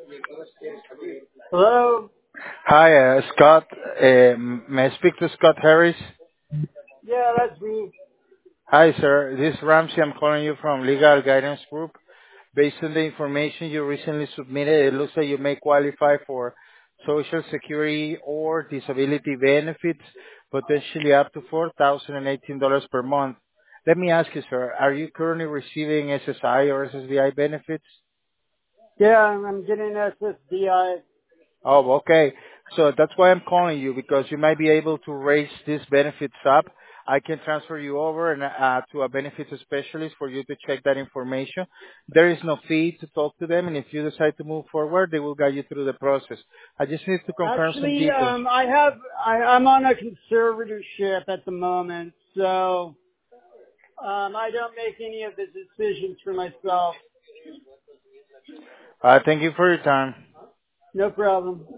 Hello? Hi, Scott. May I speak to Scott Harris? Yeah, that's me. Hi, sir. This is Ramsey. I'm calling you from Legal Guidance Group. Based on the information you recently submitted, it looks like you may qualify for Social Security or disability benefits, potentially up to $4,018 per month. Let me ask you, sir, are you currently receiving SSI or SSDI benefits? Yeah, I'm getting SSDI. Oh, okay. So that's why I'm calling you, because you might be able to raise these benefits up. I can transfer you over and to a benefits specialist for you to check that information. There is no fee to talk to them, and if you decide to move forward, they will guide you through the process. I just need to confirm some Actually, details. I'm on a conservatorship at the moment, so I don't make any of the decisions for myself. Thank you for your time. No problem.